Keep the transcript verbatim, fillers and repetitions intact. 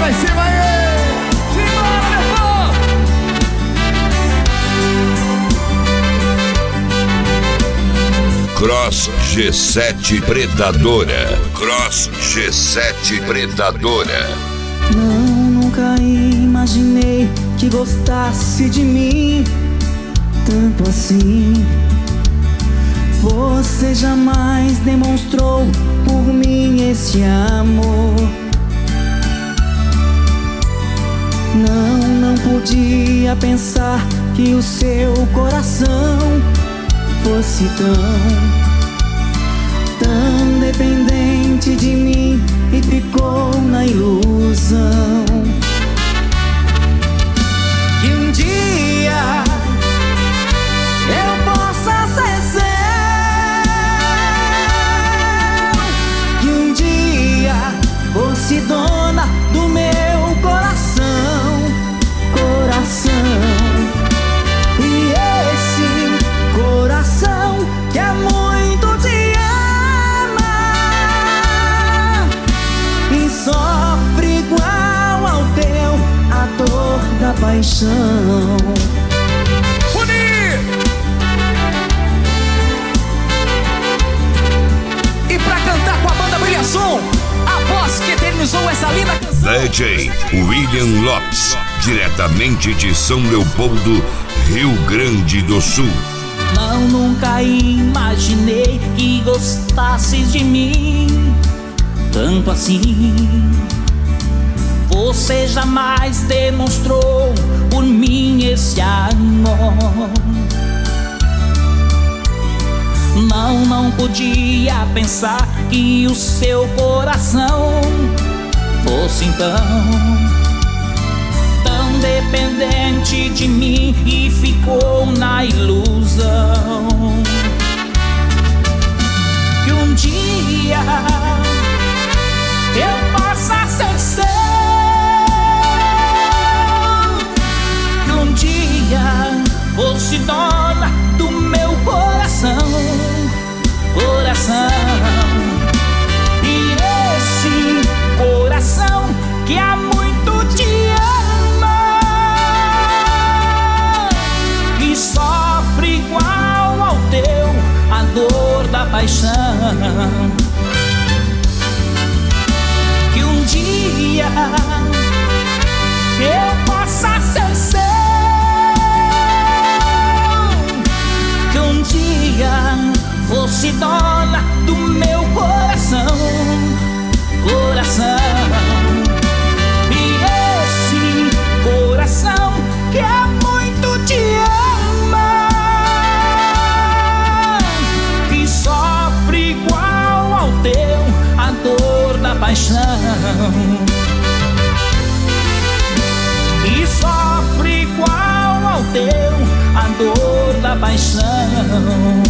lá em cima aí! Simbora, meu povo! Cross G sete Predadora. Cross G sete Predadora. Não, nunca imaginei que gostasse de mim tanto assim. Você jamais demonstrou por mim esse amor. Não, não podia pensar que o seu coração fosse tão, tão dependente de mim e ficou na ilusão. Que um dia eu possa ser seu, que um dia fosse dona do meu coração, coração. E esse coração que é muito te ama e sofre igual ao teu a dor da paixão. Unir! E pra cantar com a banda Brilhação, a voz que eternizou essa linda canção, D J William Lopes, diretamente de São Leopoldo, Rio Grande do Sul. Não, nunca imaginei que gostasses de mim tanto assim. Você jamais demonstrou por mim esse amor. Não, não podia pensar que o seu coração fosse então tão dependente de mim e ficou na ilusão. Que um dia eu possa ser seu, que um dia fosse dona do meu coração, coração. E esse coração que há muito te ama e sofre igual ao teu a dor da paixão. Que um dia eu possa ser seu, que um dia fosse dona do meu coração, coração. E esse coração que é muito te ama e sofre igual ao teu a dor da paixão. E sofre igual ao teu a dor da paixão.